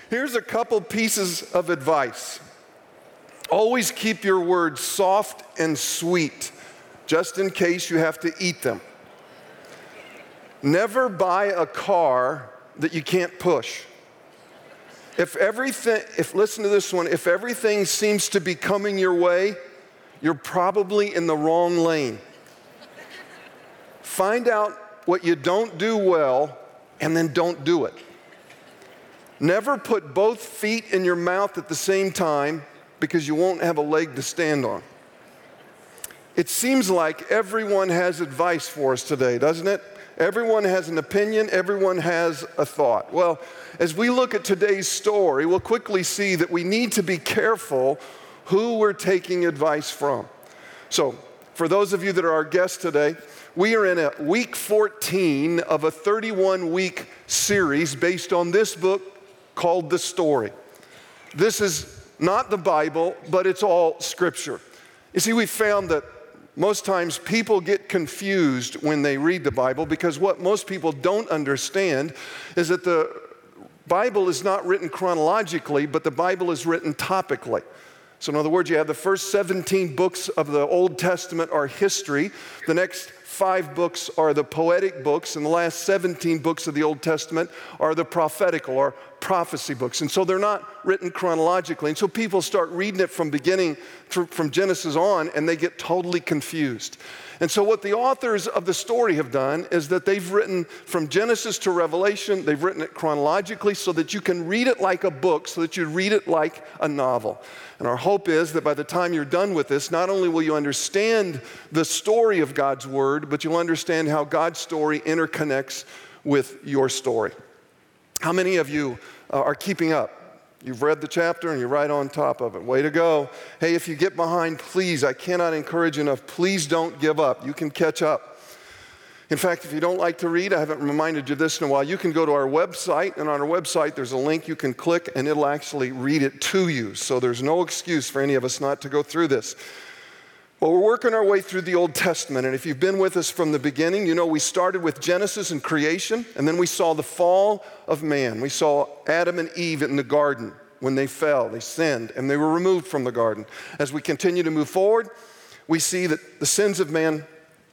Here's a couple pieces of advice. Always keep your words soft and sweet, just in case you have to eat them. Never buy a car that you can't push. Listen to this one, if everything seems to be coming your way, you're probably in the wrong lane. Find out what you don't do well and then don't do it. Never put both feet in your mouth at the same time because you won't have a leg to stand on. It seems like everyone has advice for us today, doesn't it? Everyone has an opinion, everyone has a thought. Well, as we look at today's story, we'll quickly see that we need to be careful who we're taking advice from. So, for those of you that are our guests today, we are in a week 14 of a 31-week series based on this book called The Story. This is not the Bible, but it's all Scripture. You see, we found that most times people get confused when they read the Bible because what most people don't understand is that the Bible is not written chronologically, but the Bible is written topically. So in other words, you have the first 17 books of the Old Testament are history. The next 5 books are the poetic books, and the last 17 books of the Old Testament are the prophetical or prophecy books. And so they're not written chronologically. And so people start reading it from Genesis on, and they get totally confused. And so what the authors of the story have done is that they've written from Genesis to Revelation, they've written it chronologically so that you can read it like a book, so that you read it like a novel. And our hope is that by the time you're done with this, not only will you understand the story of God's Word, but you'll understand how God's story interconnects with your story. How many of you are keeping up? You've read the chapter and you're right on top of it. Way to go. Hey, if you get behind, please, I cannot encourage enough, please don't give up. You can catch up. In fact, if you don't like to read, I haven't reminded you this in a while, you can go to our website, and on our website there's a link you can click and it'll actually read it to you. So there's no excuse for any of us not to go through this. Well, we're working our way through the Old Testament, and if you've been with us from the beginning, you know we started with Genesis and creation, and then we saw the fall of man. We saw Adam and Eve in the garden when they fell, they sinned, and they were removed from the garden. As we continue to move forward, we see that the sins of mankind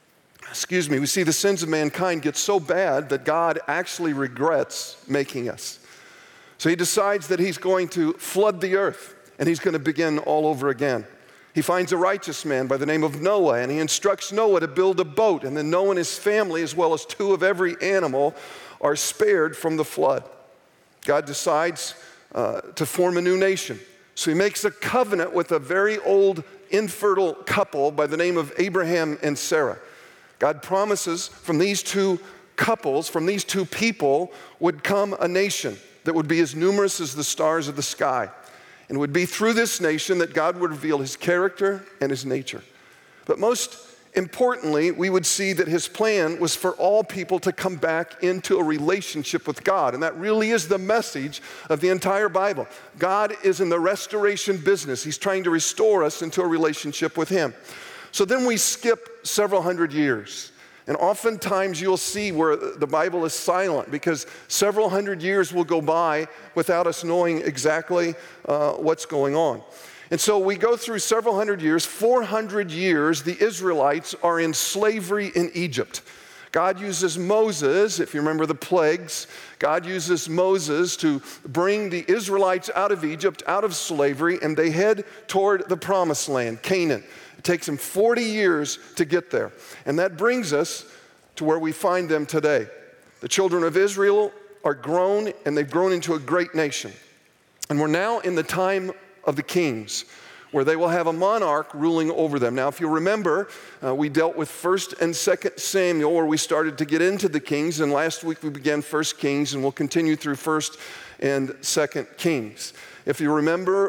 get so bad that God actually regrets making us. So he decides that he's going to flood the earth, and he's going to begin all over again. He finds a righteous man by the name of Noah, and he instructs Noah to build a boat, and then Noah and his family, as well as 2 of every animal, are spared from the flood. God decides to form a new nation. So he makes a covenant with a very old, infertile couple by the name of Abraham and Sarah. God promises from these 2 couples, from these 2 people, would come a nation that would be as numerous as the stars of the sky. And it would be through this nation that God would reveal his character and his nature. But most importantly, we would see that his plan was for all people to come back into a relationship with God. And that really is the message of the entire Bible. God is in the restoration business. He's trying to restore us into a relationship with him. So then we skip several hundred years. And oftentimes you'll see where the Bible is silent because several hundred years will go by without us knowing exactly what's going on. And so we go through several hundred years, 400 years, the Israelites are in slavery in Egypt. God uses Moses, if you remember the plagues, God uses Moses to bring the Israelites out of Egypt, out of slavery, and they head toward the promised land, Canaan. It takes them 40 years to get there. And that brings us to where we find them today. The children of Israel are grown, and they've grown into a great nation. And we're now in the time of the kings, where they will have a monarch ruling over them. Now, if you remember, we dealt with 1st and 2nd Samuel, where we started to get into the kings, and last week we began 1st Kings, and we'll continue through 1st and 2nd Kings. If you remember,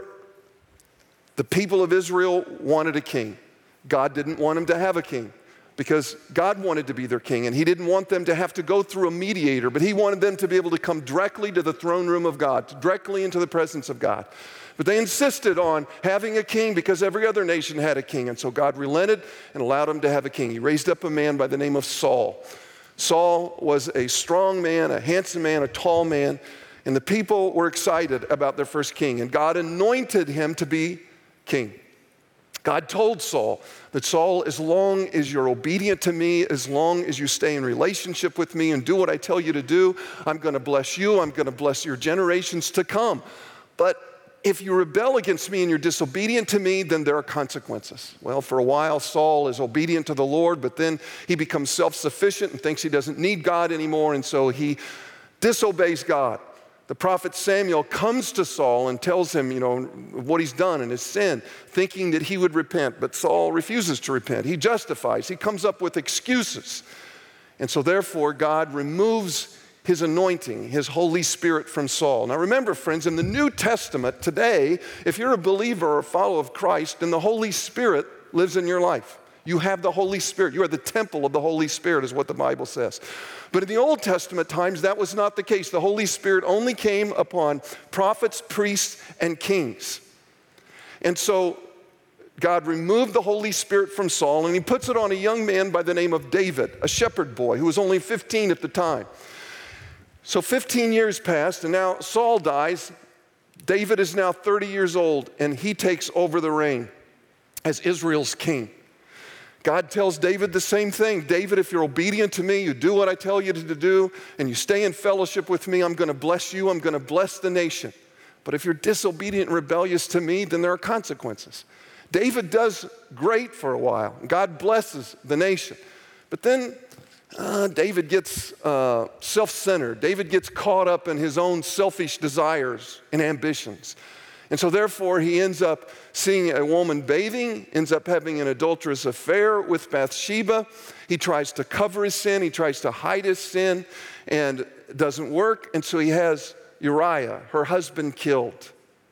the people of Israel wanted a king. God didn't want them to have a king because God wanted to be their king, and he didn't want them to have to go through a mediator, but he wanted them to be able to come directly to the throne room of God, directly into the presence of God. But they insisted on having a king because every other nation had a king, and so God relented and allowed them to have a king. He raised up a man by the name of Saul. Saul was a strong man, a handsome man, a tall man. And the people were excited about their first king, and God anointed him to be king. God told Saul that, Saul, as long as you're obedient to me, as long as you stay in relationship with me and do what I tell you to do, I'm going to bless you, I'm going to bless your generations to come. But if you rebel against me and you're disobedient to me, then there are consequences. Well, for a while, Saul is obedient to the Lord, but then he becomes self-sufficient and thinks he doesn't need God anymore, and so he disobeys God. The prophet Samuel comes to Saul and tells him, what he's done and his sin, thinking that he would repent, but Saul refuses to repent. He justifies. He comes up with excuses. And so therefore, God removes his anointing, his Holy Spirit from Saul. Now remember, friends, in the New Testament today, if you're a believer or a follower of Christ, then the Holy Spirit lives in your life. You have the Holy Spirit. You are the temple of the Holy Spirit, is what the Bible says. But in the Old Testament times, that was not the case. The Holy Spirit only came upon prophets, priests, and kings. And so God removed the Holy Spirit from Saul, and he puts it on a young man by the name of David, a shepherd boy who was only 15 at the time. So 15 years passed, and now Saul dies. David is now 30 years old, and he takes over the reign as Israel's king. God tells David the same thing. David, if you're obedient to me, you do what I tell you to do, and you stay in fellowship with me, I'm going to bless you, I'm going to bless the nation. But if you're disobedient and rebellious to me, then there are consequences. David does great for a while. God blesses the nation. But then David gets self-centered. David gets caught up in his own selfish desires and ambitions. And so therefore, he ends up seeing a woman bathing, ends up having an adulterous affair with Bathsheba. He tries to cover his sin. He tries to hide his sin, and it doesn't work. And so he has Uriah, her husband, killed.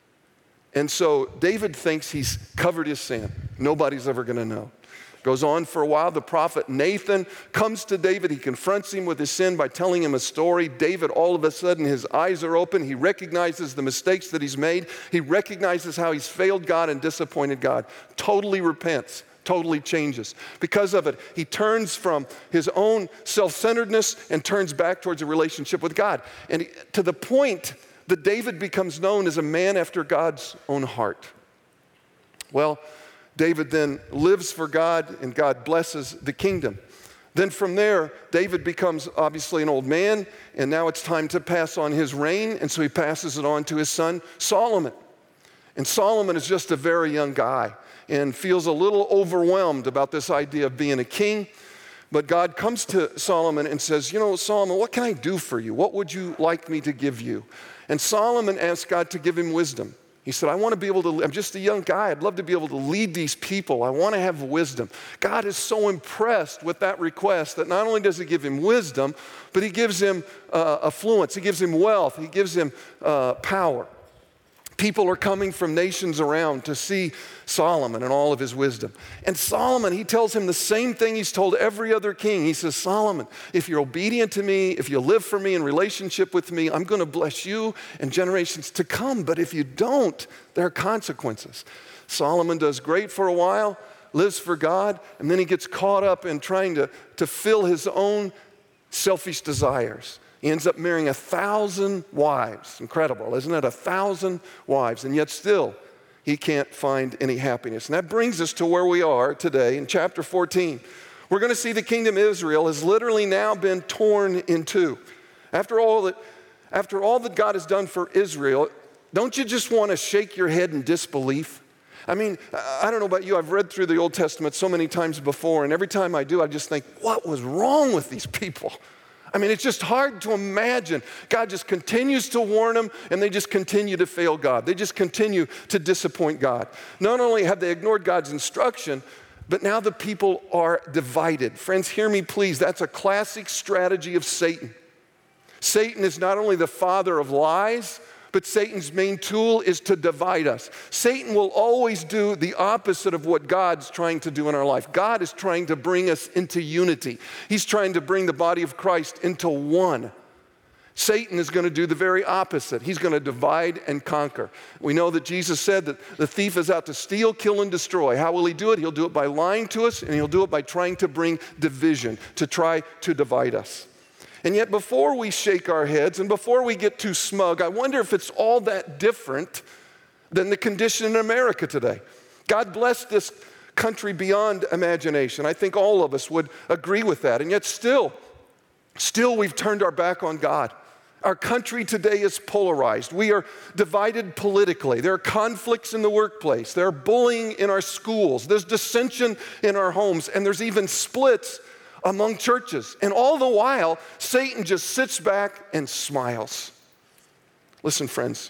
And so David thinks he's covered his sin. Nobody's ever going to know. Goes on for a while. The prophet Nathan comes to David. He confronts him with his sin by telling him a story. David, all of a sudden, his eyes are open. He recognizes the mistakes that he's made. He recognizes how he's failed God and disappointed God. Totally repents, totally changes. Because of it, he turns from his own self-centeredness and turns back towards a relationship with God. And to the point that David becomes known as a man after God's own heart. Well, David then lives for God, and God blesses the kingdom. Then from there, David becomes obviously an old man, and now it's time to pass on his reign, and so he passes it on to his son, Solomon. And Solomon is just a very young guy and feels a little overwhelmed about this idea of being a king. But God comes to Solomon and says, Solomon, what can I do for you? What would you like me to give you? And Solomon asked God to give him wisdom. He said, I want to be able to, I'm just a young guy. I'd love to be able to lead these people. I want to have wisdom. God is so impressed with that request that not only does he give him wisdom, but he gives him affluence. He gives him wealth. He gives him power. People are coming from nations around to see Solomon and all of his wisdom. And Solomon, he tells him the same thing he's told every other king. He says, Solomon, if you're obedient to me, if you live for me in relationship with me, I'm going to bless you and generations to come. But if you don't, there are consequences. Solomon does great for a while, lives for God, and then he gets caught up in trying to fill his own selfish desires. He ends up marrying 1,000 wives. Incredible, isn't it? 1,000 wives, and yet still he can't find any happiness. And that brings us to where we are today in chapter 14. We're going to see the kingdom of Israel has literally now been torn in two. After all that God has done for Israel, don't you just want to shake your head in disbelief? I mean, I don't know about you, I've read through the Old Testament so many times before, and every time I do, I just think, what was wrong with these people? I mean, it's just hard to imagine. God just continues to warn them, and they just continue to fail God. They just continue to disappoint God. Not only have they ignored God's instruction, but now the people are divided. Friends, hear me please. That's a classic strategy of Satan. Satan is not only the father of lies, but Satan's main tool is to divide us. Satan will always do the opposite of what God's trying to do in our life. God is trying to bring us into unity. He's trying to bring the body of Christ into one. Satan is going to do the very opposite. He's going to divide and conquer. We know that Jesus said that the thief is out to steal, kill, and destroy. How will he do it? He'll do it by lying to us, and he'll do it by trying to bring division, to try to divide us. And yet before we shake our heads and before we get too smug, I wonder if it's all that different than the condition in America today. God bless this country beyond imagination. I think all of us would agree with that. And yet still we've turned our back on God. Our country today is polarized. We are divided politically. There are conflicts in the workplace. There are bullying in our schools. There's dissension in our homes. And there's even splits among churches. And all the while, Satan just sits back and smiles. Listen, friends,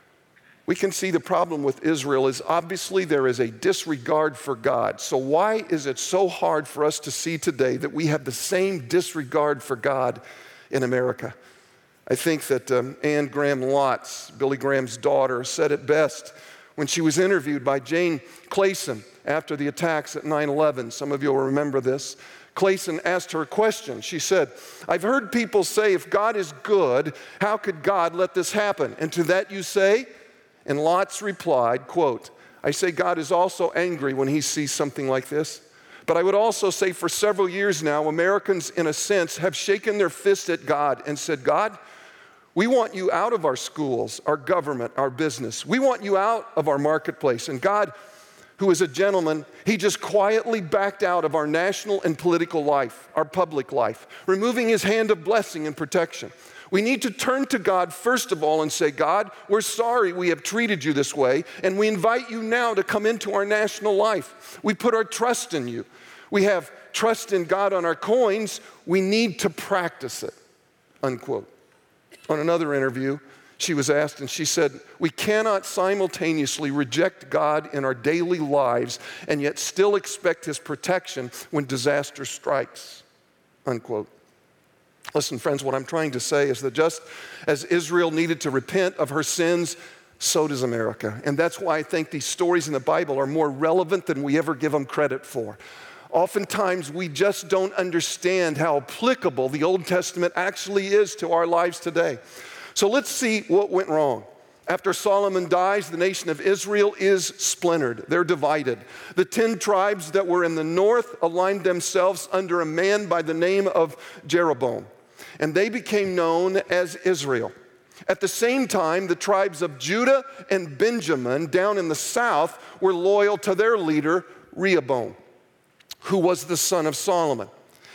we can see the problem with Israel is obviously there is a disregard for God. So why is it so hard for us to see today that we have the same disregard for God in America? I think that Anne Graham Lotz, Billy Graham's daughter, said it best when she was interviewed by Jane Clayson after the attacks at 9/11. Some of you will remember this. Clayson asked her a question. She said, "I've heard people say, if God is good, how could God let this happen? And to that you say?" And Lotz replied, quote, "I say God is also angry when he sees something like this. But I would also say for several years now, Americans, in a sense, have shaken their fist at God and said, God, we want you out of our schools, our government, our business. We want you out of our marketplace. And God, who is a gentleman, he just quietly backed out of our national and political life, our public life, removing his hand of blessing and protection. We need to turn to God first of all and say, God, we're sorry we have treated you this way, and we invite you now to come into our national life. We put our trust in you. We have trust in God on our coins. We need to practice it," unquote. On another interview, she was asked, and she said, "We cannot simultaneously reject God in our daily lives and yet still expect his protection when disaster strikes," unquote. Listen, friends, what I'm trying to say is that just as Israel needed to repent of her sins, so does America. And that's why I think these stories in the Bible are more relevant than we ever give them credit for. Oftentimes, we just don't understand how applicable the Old Testament actually is to our lives today. So let's see what went wrong. After Solomon dies, the nation of Israel is splintered. They're divided. The 10 tribes that were in the north aligned themselves under a man by the name of Jeroboam, and they became known as Israel. At the same time, the tribes of Judah and Benjamin down in the south were loyal to their leader, Rehoboam, who was the son of Solomon.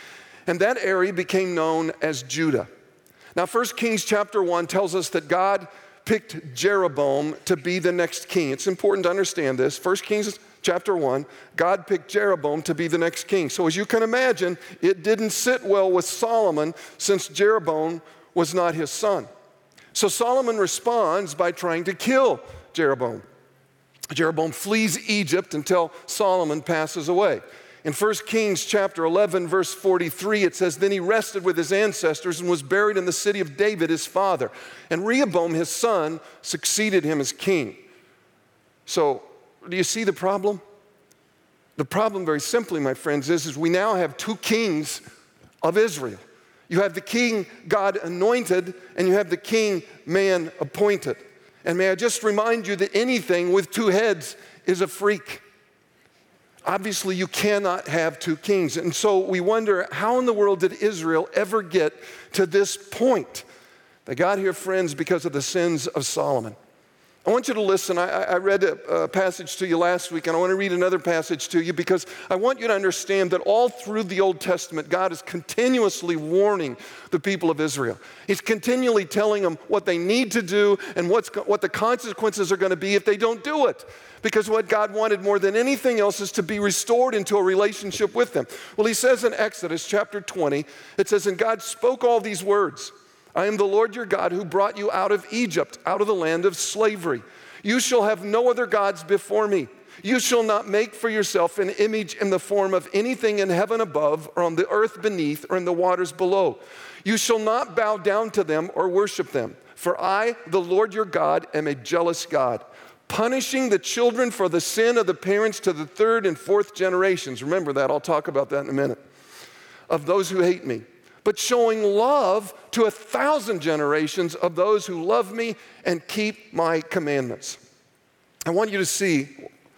And that area became known as Judah. Now, 1 Kings chapter 1 tells us that God picked Jeroboam to be the next king. It's important to understand this. 1 Kings chapter 1, God picked Jeroboam to be the next king. So as you can imagine, it didn't sit well with Solomon since Jeroboam was not his son. So Solomon responds by trying to kill Jeroboam. Jeroboam flees Egypt until Solomon passes away. In 1 Kings chapter 11, verse 43, it says, "Then he rested with his ancestors and was buried in the city of David, his father. And Rehoboam, his son, succeeded him as king." So, do you see the problem? The problem, very simply, my friends, is we now have 2 kings of Israel. You have the king God anointed, and you have the king man appointed. And may I just remind you that anything with 2 heads is a freak. Obviously, you cannot have 2 kings. And so we wonder, how in the world did Israel ever get to this point? They got here, friends, because of the sins of Solomon. I want you to listen. I read a passage to you last week, and I want to read another passage to you because I want you to understand that all through the Old Testament, God is continuously warning the people of Israel. He's continually telling them what they need to do and what the consequences are going to be if they don't do it. Because what God wanted more than anything else is to be restored into a relationship with them. Well, he says in Exodus chapter 20, it says, "And God spoke all these words. I am the Lord your God who brought you out of Egypt, out of the land of slavery. You shall have no other gods before me. You shall not make for yourself an image in the form of anything in heaven above or on the earth beneath or in the waters below. You shall not bow down to them or worship them. For I, the Lord your God, am a jealous God, punishing the children for the sin of the parents to the 3rd and 4th generations." Remember that. I'll talk about that in a minute. "Of those who hate me, but showing love to 1,000 generations of those who love me and keep my commandments." I want you to see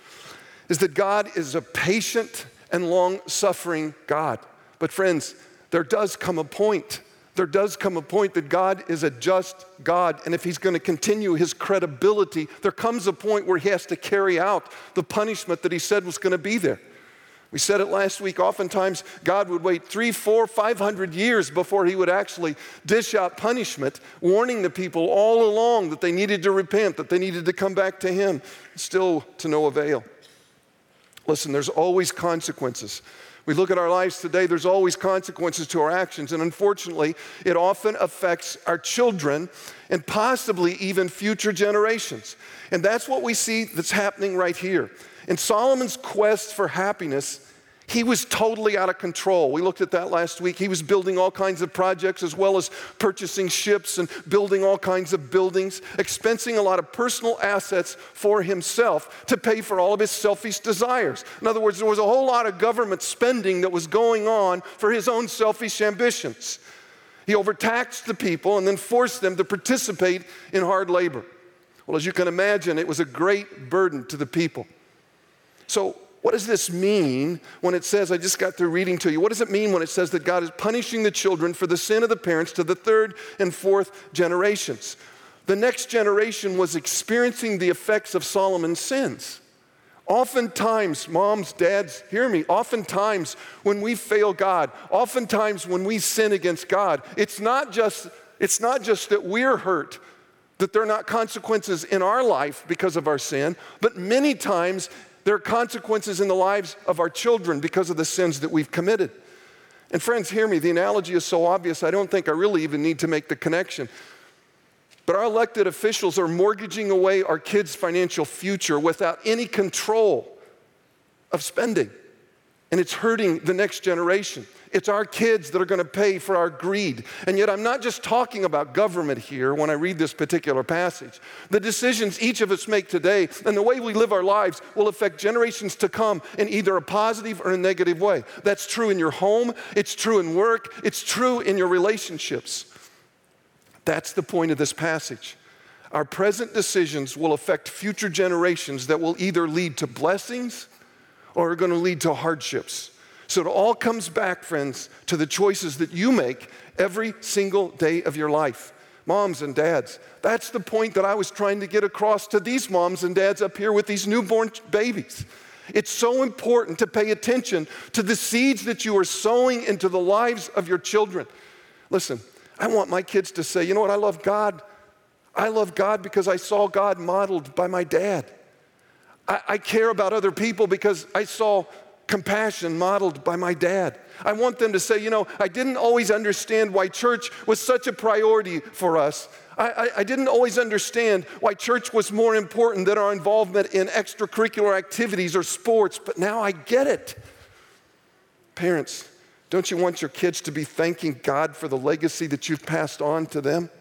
is that God is a patient and long-suffering God. But friends, there does come a point There does come a point that God is a just God, and if he's going to continue his credibility, there comes a point where he has to carry out the punishment that he said was going to be there. We said it last week, oftentimes God would wait 300, 400, 500 years before he would actually dish out punishment, warning the people all along that they needed to repent, that they needed to come back to him, still to no avail. Listen, there's always consequences. We look at our lives today, there's always consequences to our actions, and unfortunately, it often affects our children and possibly even future generations. And that's what we see that's happening right here. In Solomon's quest for happiness, he was totally out of control. We looked at that last week. He was building all kinds of projects as well as purchasing ships and building all kinds of buildings, expensing a lot of personal assets for himself to pay for all of his selfish desires. In other words, there was a whole lot of government spending that was going on for his own selfish ambitions. He overtaxed the people and then forced them to participate in hard labor. Well, as you can imagine, it was a great burden to the people. So what does this mean when it says, I just got through reading to you, what does it mean when it says that God is punishing the children for the sin of the parents to the third and fourth generations? The next generation was experiencing the effects of Solomon's sins. Oftentimes, moms, dads, hear me, oftentimes when we fail God, oftentimes when we sin against God, it's not just that we're hurt, that there are not consequences in our life because of our sin, but many times there are consequences in the lives of our children because of the sins that we've committed. And friends, hear me, the analogy is so obvious, I don't think I really even need to make the connection. But our elected officials are mortgaging away our kids' financial future without any control of spending. And it's hurting the next generation. It's our kids that are going to pay for our greed. And yet I'm not just talking about government here when I read this particular passage. The decisions each of us make today and the way we live our lives will affect generations to come in either a positive or a negative way. That's true in your home, it's true in work, it's true in your relationships. That's the point of this passage. Our present decisions will affect future generations that will either lead to blessings or are going to lead to hardships. So it all comes back, friends, to the choices that you make every single day of your life. Moms and dads, that's the point that I was trying to get across to these moms and dads up here with these newborn babies. It's so important to pay attention to the seeds that you are sowing into the lives of your children. Listen, I want my kids to say, you know what, I love God. I love God because I saw God modeled by my dad. I care about other people because I saw compassion modeled by my dad. I want them to say, you know, I didn't always understand why church was such a priority for us. I didn't always understand why church was more important than our involvement in extracurricular activities or sports, but now I get it. Parents, don't you want your kids to be thanking God for the legacy that you've passed on to them?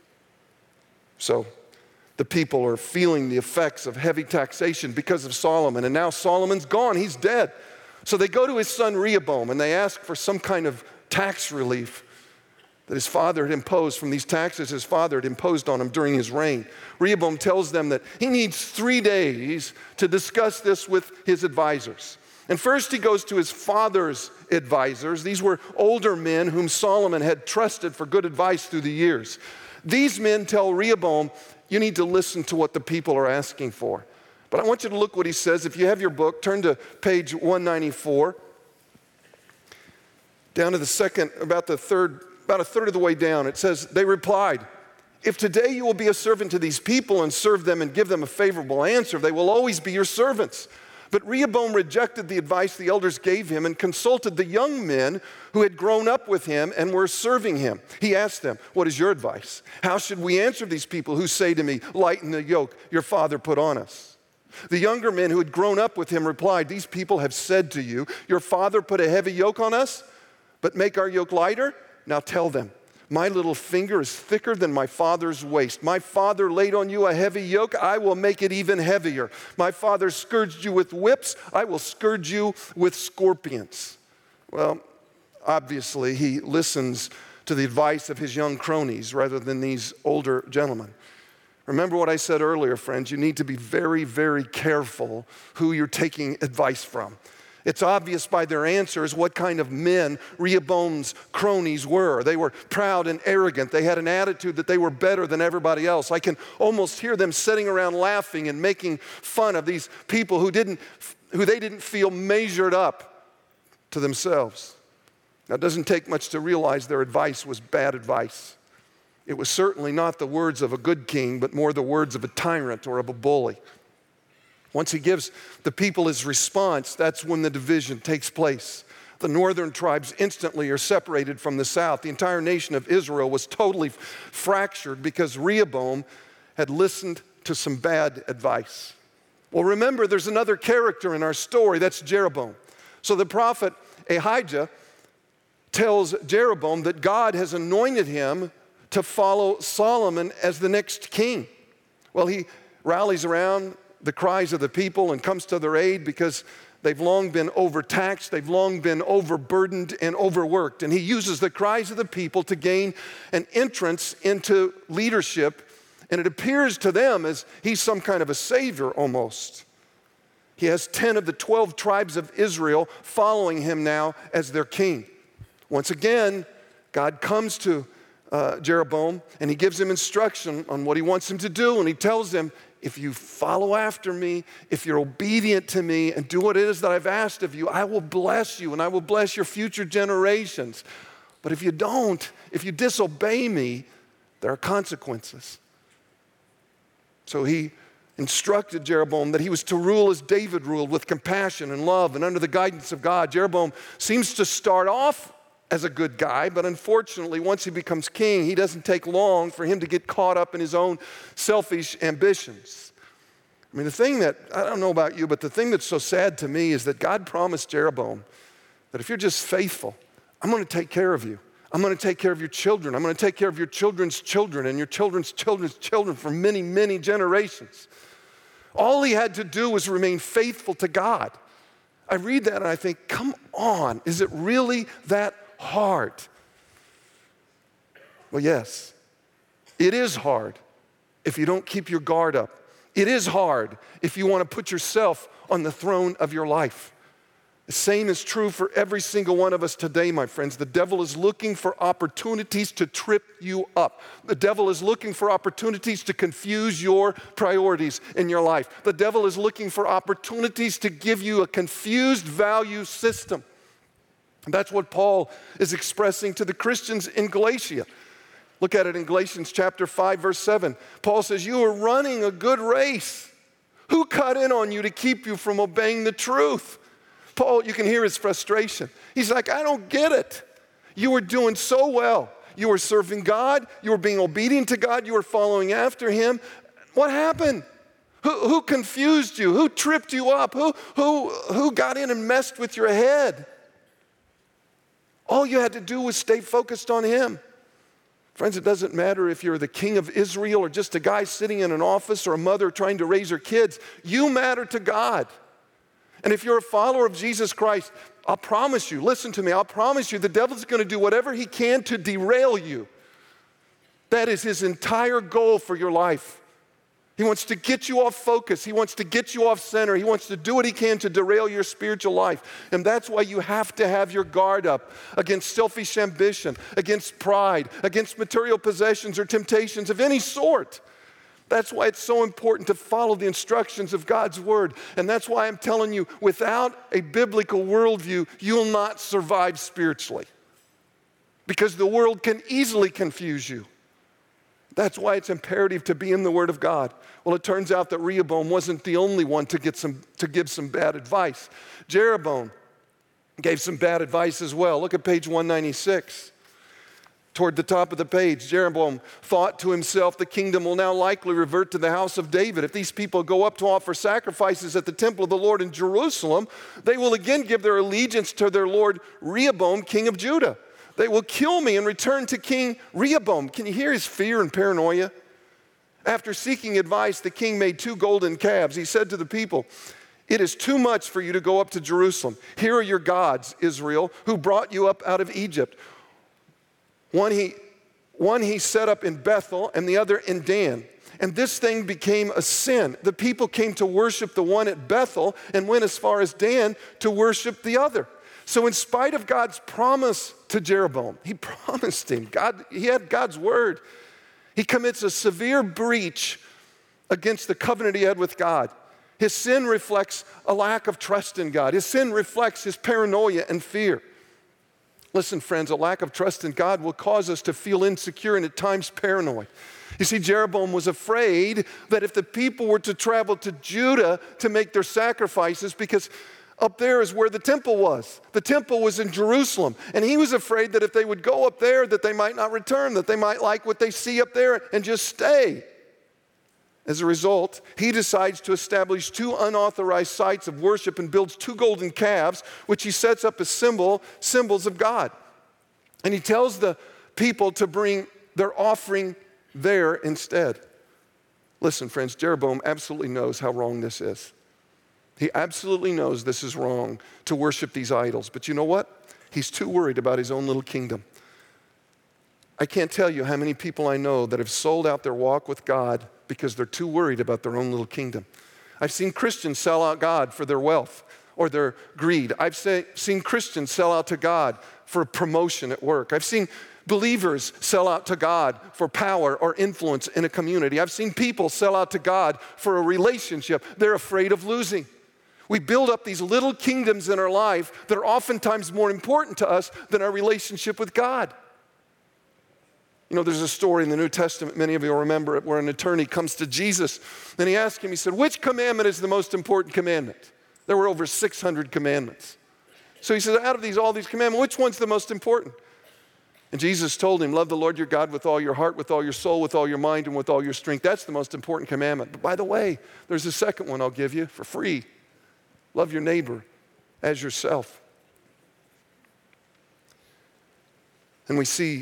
So, the people are feeling the effects of heavy taxation because of Solomon, and now Solomon's gone, he's dead. So they go to his son Rehoboam and they ask for some kind of tax relief that his father had imposed from these taxes his father had imposed on him during his reign. Rehoboam tells them that he needs 3 days to discuss this with his advisors. And first he goes to his father's advisors. These were older men whom Solomon had trusted for good advice through the years. These men tell Rehoboam, you need to listen to what the people are asking for. But I want you to look what he says. If you have your book, turn to page 194. Down to the second, about a third of the way down, it says, they replied, if today you will be a servant to these people and serve them and give them a favorable answer, they will always be your servants. But Rehoboam rejected the advice the elders gave him and consulted the young men who had grown up with him and were serving him. He asked them, what is your advice? How should we answer these people who say to me, lighten the yoke your father put on us? The younger men who had grown up with him replied, these people have said to you, your father put a heavy yoke on us, but make our yoke lighter? Now tell them, my little finger is thicker than my father's waist. My father laid on you a heavy yoke. I will make it even heavier. My father scourged you with whips. I will scourge you with scorpions. Well, obviously, he listens to the advice of his young cronies rather than these older gentlemen. Remember what I said earlier, friends. You need to be very, very careful who you're taking advice from. It's obvious by their answers what kind of men Rehoboam's cronies were. They were proud and arrogant. They had an attitude that they were better than everybody else. I can almost hear them sitting around laughing and making fun of these people who they didn't feel measured up to themselves. Now, it doesn't take much to realize their advice was bad advice. It was certainly not the words of a good king, but more the words of a tyrant or of a bully. Once he gives the people his response, that's when the division takes place. The northern tribes instantly are separated from the south. The entire nation of Israel was totally fractured because Rehoboam had listened to some bad advice. Well, remember, there's another character in our story, that's Jeroboam. So the prophet Ahijah tells Jeroboam that God has anointed him to follow Solomon as the next king. Well, he rallies around the cries of the people and comes to their aid because they've long been overtaxed, they've long been overburdened and overworked. And he uses the cries of the people to gain an entrance into leadership, and it appears to them as he's some kind of a savior almost. He has 10 of the 12 tribes of Israel following him now as their king. Once again, God comes to Jeroboam and he gives him instruction on what he wants him to do, and he tells him, if you follow after me, if you're obedient to me and do what it is that I've asked of you, I will bless you and I will bless your future generations. But if you don't, if you disobey me, there are consequences. So he instructed Jeroboam that he was to rule as David ruled, with compassion and love and under the guidance of God. Jeroboam seems to start off as a good guy, but unfortunately, once he becomes king, he doesn't take long for him to get caught up in his own selfish ambitions. I mean, the thing that, I don't know about you, but the thing that's so sad to me is that God promised Jeroboam that if you're just faithful, I'm going to take care of you. I'm going to take care of your children. I'm going to take care of your children's children and your children's children's children for many, many generations. All he had to do was remain faithful to God. I read that and I think, come on, is it really that hard? Well, yes, it is hard if you don't keep your guard up. It is hard if you want to put yourself on the throne of your life. The same is true for every single one of us today, my friends. The devil is looking for opportunities to trip you up. The devil is looking for opportunities to confuse your priorities in your life. The devil is looking for opportunities to give you a confused value system. And that's what Paul is expressing to the Christians in Galatia. Look at it in Galatians chapter 5, verse 7. Paul says, you are running a good race. Who cut in on you to keep you from obeying the truth? Paul, you can hear his frustration. He's like, I don't get it. You were doing so well. You were serving God. You were being obedient to God. You were following after him. What happened? Who confused you? Who tripped you up? Who got in and messed with your head? All you had to do was stay focused on him. Friends, it doesn't matter if you're the king of Israel or just a guy sitting in an office or a mother trying to raise her kids. You matter to God. And if you're a follower of Jesus Christ, I'll promise you, listen to me, I'll promise you the devil's going to do whatever he can to derail you. That is his entire goal for your life. He wants to get you off focus. He wants to get you off center. He wants to do what he can to derail your spiritual life. And that's why you have to have your guard up against selfish ambition, against pride, against material possessions or temptations of any sort. That's why it's so important to follow the instructions of God's word. And that's why I'm telling you, without a biblical worldview, you'll not survive spiritually. Because the world can easily confuse you. That's why it's imperative to be in the Word of God. Well, it turns out that Rehoboam wasn't the only one to give some bad advice. Jeroboam gave some bad advice as well. Look at page 196. Toward the top of the page, Jeroboam thought to himself, the kingdom will now likely revert to the house of David. If these people go up to offer sacrifices at the temple of the Lord in Jerusalem, they will again give their allegiance to their lord Rehoboam, king of Judah. They will kill me and return to King Rehoboam. Can you hear his fear and paranoia? After seeking advice, the king made 2 golden calves. He said to the people, it is too much for you to go up to Jerusalem. Here are your gods, Israel, who brought you up out of Egypt. One he set up in Bethel and the other in Dan. And this thing became a sin. The people came to worship the one at Bethel and went as far as Dan to worship the other. So in spite of God's promise to Jeroboam, he promised him, he had God's word. He commits a severe breach against the covenant he had with God. His sin reflects a lack of trust in God. His sin reflects his paranoia and fear. Listen, friends, a lack of trust in God will cause us to feel insecure and at times paranoid. You see, Jeroboam was afraid that if the people were to travel to Judah to make their sacrifices, because up there is where the temple was. The temple was in Jerusalem. And he was afraid that if they would go up there, that they might not return, that they might like what they see up there and just stay. As a result, he decides to establish 2 unauthorized sites of worship and builds 2 golden calves, which he sets up as symbols of God. And he tells the people to bring their offering there instead. Listen, friends, Jeroboam absolutely knows how wrong this is. He absolutely knows this is wrong to worship these idols. But you know what? He's too worried about his own little kingdom. I can't tell you how many people I know that have sold out their walk with God because they're too worried about their own little kingdom. I've seen Christians sell out God for their wealth or their greed. I've seen Christians sell out to God for promotion at work. I've seen believers sell out to God for power or influence in a community. I've seen people sell out to God for a relationship they're afraid of losing. We build up these little kingdoms in our life that are oftentimes more important to us than our relationship with God. You know, there's a story in the New Testament, many of you will remember it, where an attorney comes to Jesus and he asked him, he said, which commandment is the most important commandment? There were over 600 commandments. So he said, out of all these commandments, which one's the most important? And Jesus told him, love the Lord your God with all your heart, with all your soul, with all your mind, and with all your strength. That's the most important commandment. But by the way, there's a second one I'll give you for free. Love your neighbor as yourself. And we see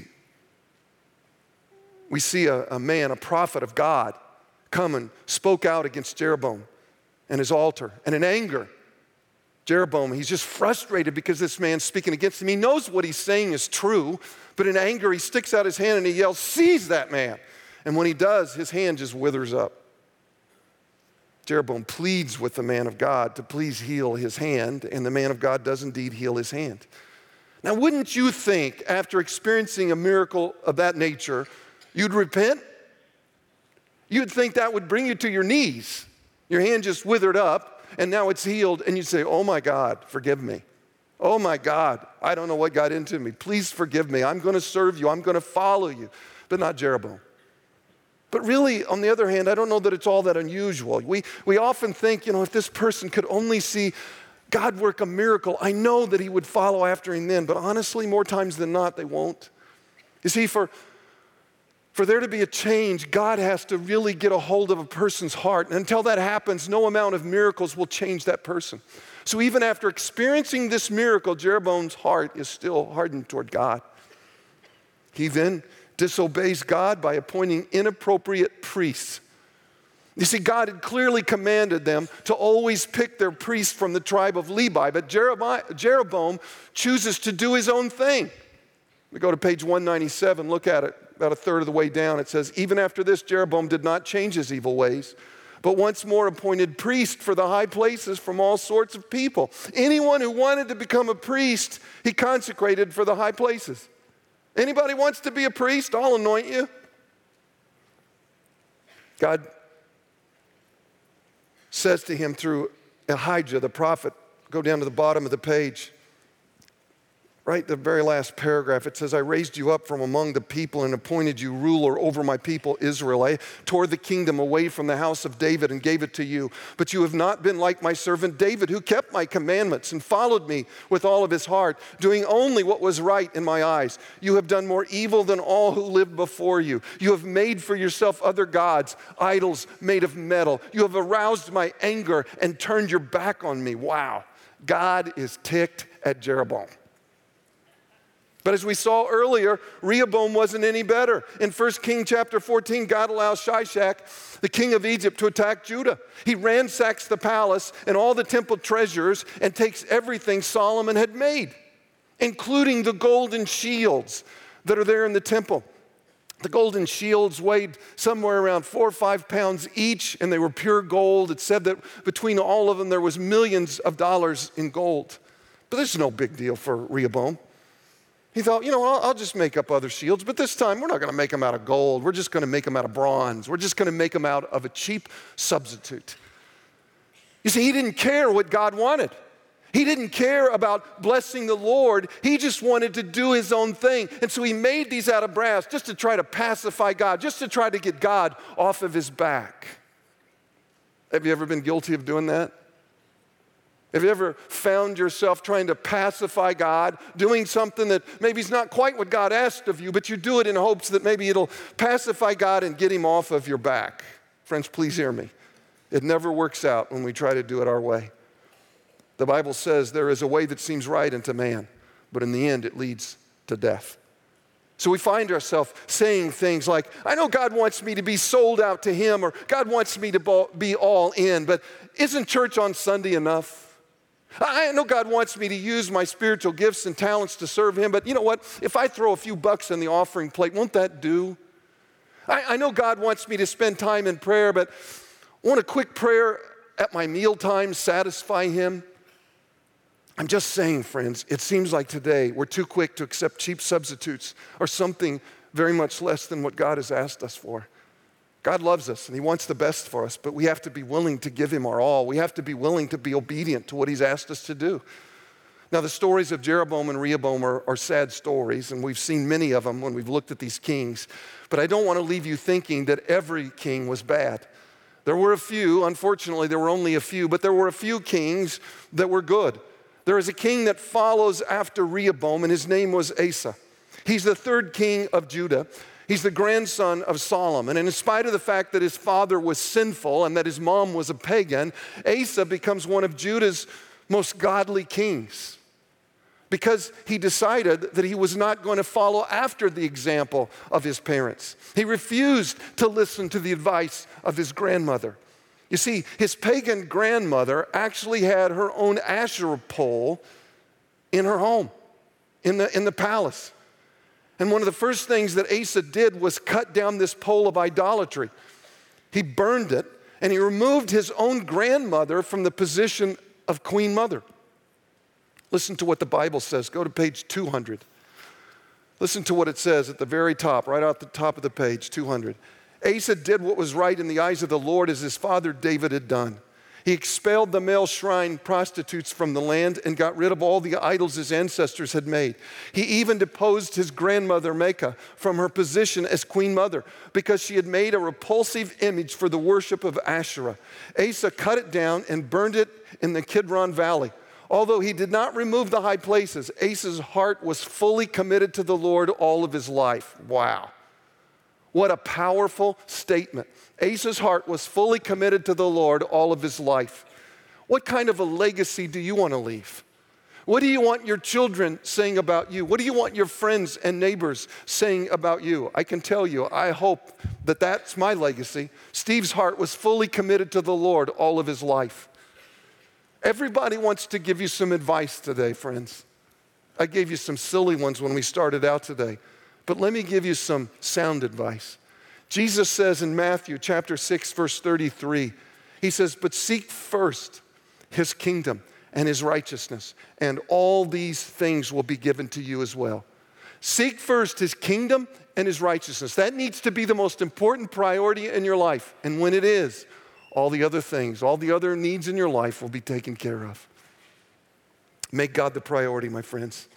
a man, a prophet of God, come and spoke out against Jeroboam and his altar. And in anger, Jeroboam, he's just frustrated because this man's speaking against him. He knows what he's saying is true, but in anger, he sticks out his hand and he yells, seize that man. And when he does, his hand just withers up. Jeroboam pleads with the man of God to please heal his hand, and the man of God does indeed heal his hand. Now, wouldn't you think, after experiencing a miracle of that nature, you'd repent? You'd think that would bring you to your knees. Your hand just withered up, and now it's healed, and you'd say, oh my God, forgive me. Oh my God, I don't know what got into me. Please forgive me. I'm going to serve you. I'm going to follow you. But not Jeroboam. But really, on the other hand, I don't know that it's all that unusual. We often think, if this person could only see God work a miracle, I know that he would follow after him then. But honestly, more times than not, they won't. You see, for there to be a change, God has to really get a hold of a person's heart. And until that happens, no amount of miracles will change that person. So even after experiencing this miracle, Jeroboam's heart is still hardened toward God. He then disobeys God by appointing inappropriate priests. You see, God had clearly commanded them to always pick their priests from the tribe of Levi, but Jeroboam chooses to do his own thing. We go to page 197, look at it, about a third of the way down. It says, even after this, Jeroboam did not change his evil ways, but once more appointed priests for the high places from all sorts of people. Anyone who wanted to become a priest, he consecrated for the high places. Anybody wants to be a priest? I'll anoint you. God says to him through Ahijah, the prophet, go down to the bottom of the page. Right, the very last paragraph, it says, I raised you up from among the people and appointed you ruler over my people Israel. I tore the kingdom away from the house of David and gave it to you. But you have not been like my servant David, who kept my commandments and followed me with all of his heart, doing only what was right in my eyes. You have done more evil than all who lived before you. You have made for yourself other gods, idols made of metal. You have aroused my anger and turned your back on me. Wow, God is ticked at Jeroboam. But as we saw earlier, Rehoboam wasn't any better. In 1 Kings chapter 14, God allows Shishak, the king of Egypt, to attack Judah. He ransacks the palace and all the temple treasures and takes everything Solomon had made, including the golden shields that are there in the temple. The golden shields weighed somewhere around 4 or 5 pounds each, and they were pure gold. It said that between all of them, there was millions of dollars in gold. But this is no big deal for Rehoboam. He thought, I'll just make up other shields, but this time we're not going to make them out of gold. We're just going to make them out of bronze. We're just going to make them out of a cheap substitute. You see, he didn't care what God wanted. He didn't care about blessing the Lord. He just wanted to do his own thing. And so he made these out of brass just to try to pacify God, just to try to get God off of his back. Have you ever been guilty of doing that? Have you ever found yourself trying to pacify God, doing something that maybe is not quite what God asked of you, but you do it in hopes that maybe it'll pacify God and get him off of your back? Friends, please hear me. It never works out when we try to do it our way. The Bible says there is a way that seems right unto man, but in the end it leads to death. So we find ourselves saying things like, I know God wants me to be sold out to him, or God wants me to be all in, but isn't church on Sunday enough? I know God wants me to use my spiritual gifts and talents to serve him, but you know what? If I throw a few bucks in the offering plate, won't that do? I know God wants me to spend time in prayer, but won't a quick prayer at my mealtime satisfy him? I'm just saying, friends, it seems like today we're too quick to accept cheap substitutes or something very much less than what God has asked us for. God loves us and he wants the best for us, but we have to be willing to give him our all. We have to be willing to be obedient to what he's asked us to do. Now, the stories of Jeroboam and Rehoboam are sad stories, and we've seen many of them when we've looked at these kings. But I don't want to leave you thinking that every king was bad. There were a few, unfortunately, there were only a few, but there were a few kings that were good. There is a king that follows after Rehoboam, and his name was Asa. He's the third king of Judah. He's the grandson of Solomon. And in spite of the fact that his father was sinful and that his mom was a pagan, Asa becomes one of Judah's most godly kings because he decided that he was not going to follow after the example of his parents. He refused to listen to the advice of his grandmother. You see, his pagan grandmother actually had her own Asherah pole in her home, in the palace. And one of the first things that Asa did was cut down this pole of idolatry. He burned it, and he removed his own grandmother from the position of queen mother. Listen to what the Bible says. Go to page 200. Listen to what it says at the very top, right out the top of the page, 200. Asa did what was right in the eyes of the Lord as his father David had done. He expelled the male shrine prostitutes from the land and got rid of all the idols his ancestors had made. He even deposed his grandmother Maacah from her position as queen mother because she had made a repulsive image for the worship of Asherah. Asa cut it down and burned it in the Kidron Valley. Although he did not remove the high places, Asa's heart was fully committed to the Lord all of his life. Wow. What a powerful statement. Asa's heart was fully committed to the Lord all of his life. What kind of a legacy do you want to leave? What do you want your children saying about you? What do you want your friends and neighbors saying about you? I can tell you, I hope that that's my legacy. Steve's heart was fully committed to the Lord all of his life. Everybody wants to give you some advice today, friends. I gave you some silly ones when we started out today. But let me give you some sound advice. Jesus says in Matthew chapter 6, verse 33, he says, but seek first his kingdom and his righteousness, and all these things will be given to you as well. Seek first his kingdom and his righteousness. That needs to be the most important priority in your life. And when it is, all the other things, all the other needs in your life will be taken care of. Make God the priority, my friends.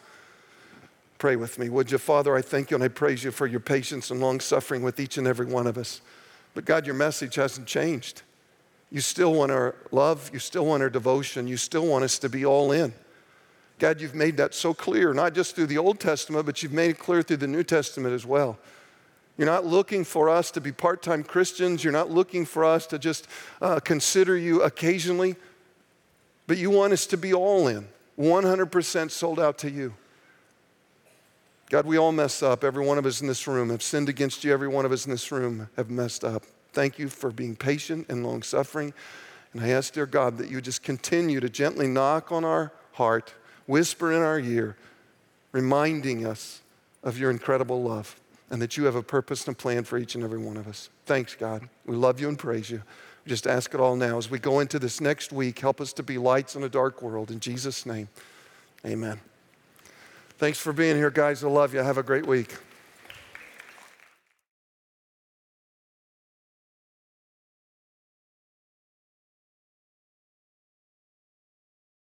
Pray with me, would you? Father, I thank you and I praise you for your patience and long suffering with each and every one of us. But God, your message hasn't changed. You still want our love. You still want our devotion. You still want us to be all in. God, you've made that so clear, not just through the Old Testament, but you've made it clear through the New Testament as well. You're not looking for us to be part-time Christians. You're not looking for us to just consider you occasionally, but you want us to be all in, 100% sold out to you. God, we all mess up. Every one of us in this room have sinned against you. Every one of us in this room have messed up. Thank you for being patient and long-suffering. And I ask, dear God, that you just continue to gently knock on our heart, whisper in our ear, reminding us of your incredible love. and that you have a purpose and a plan for each and every one of us. Thanks, God. We love you and praise you. We just ask it all now. As we go into this next week, help us to be lights in a dark world. In Jesus' name, amen. Thanks for being here, guys. I love you. Have a great week.